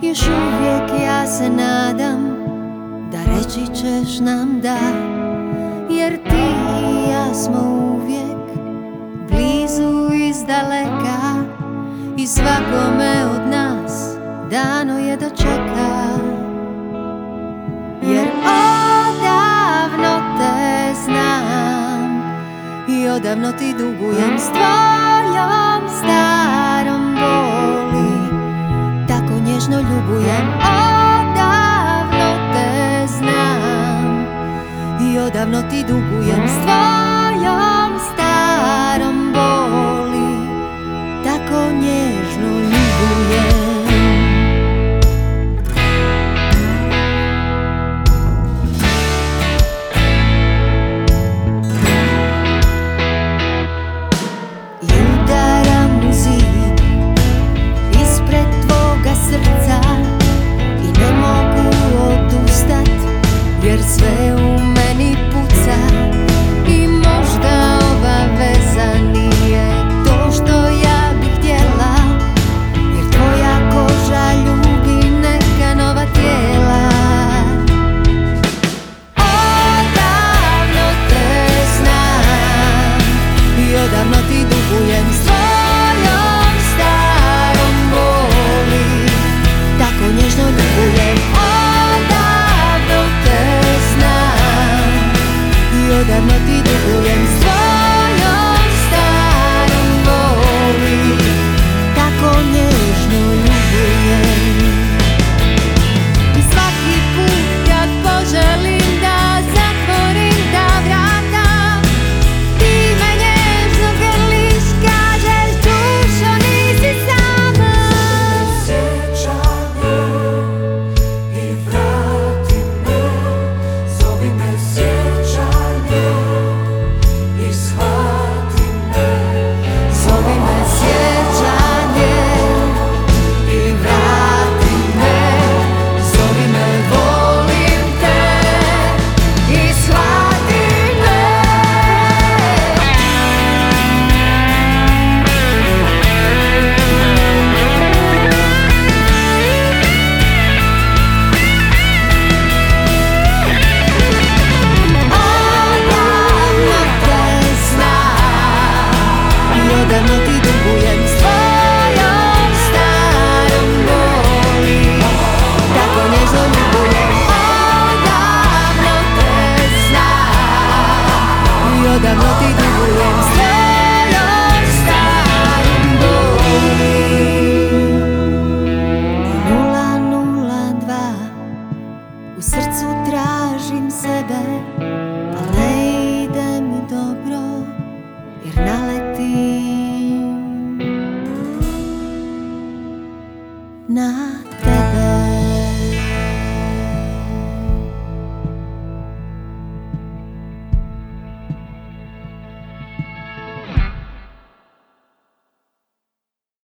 još uvijek, ja se nadam da reći ćeš nam da, jer ti i ja smo uvijek blizu iz daleka i svakome od nas dano je da čeka. Jer odavno te znam i odavno ti dugujem, s tvojom starom boli tako nježno ljubujem. Odavno te znam i odavno ti dugujem, s tvojom starom boli tako nježno ljubujem. Jer sve u meni puca i možda ova veza nije to što ja bih htjela, jer tvoja koža ljubi neka nova tijela. Odavno te znam i odavno ti dugujem, s tvojom starom boli tako nježno ljubujem. Odavno ti dugujem, s tvojom starom boli tako nježno ljubujem. I svaki put kad poželim da zatvorim ta vrata, ti me nježno grliš, kažeš dušo nisi sama. Sjećanje i vrati me, zovi me sjećanje i shvati me. Zovi me sjećanje i vrati me, zovi me volim te i shvati me. Odavno te znam i odavno ti dugujem, s tvojom starom boli tako nježno ljubujem. Odavno te znam i odavno ti dugujem,